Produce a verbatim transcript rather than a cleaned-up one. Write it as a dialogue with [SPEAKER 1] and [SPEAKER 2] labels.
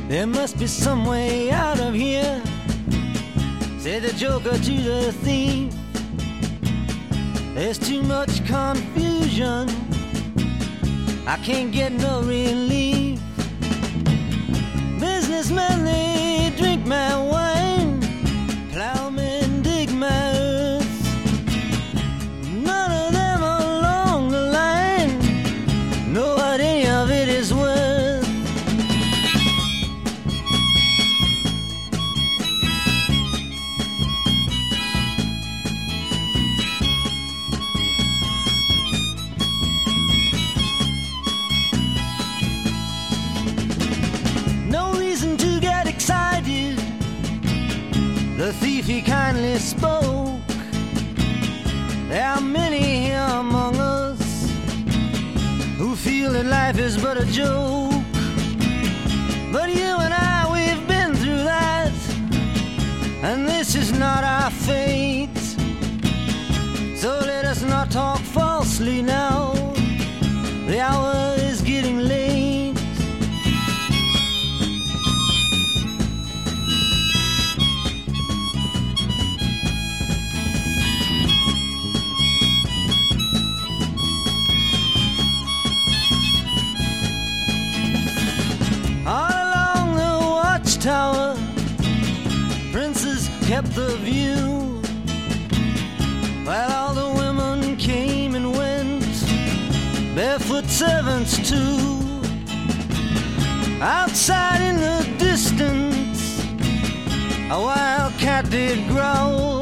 [SPEAKER 1] There must be some way out of here, said the joker to the thief. There's too much confusion, I can't get no relief. Businessmen, they drink my wine, plowmen dig my earth. None of them along the line know what any of it is worth. The thief, he kindly spoke. There are many here among us who feel that life is but a joke. But you and I, we've been through that, and this is not our fate. So let us not talk falsely now, the hour is getting late. Tower, princes kept the view, while all the women came and went, barefoot servants too. Outside in the distance, a wild cat did growl.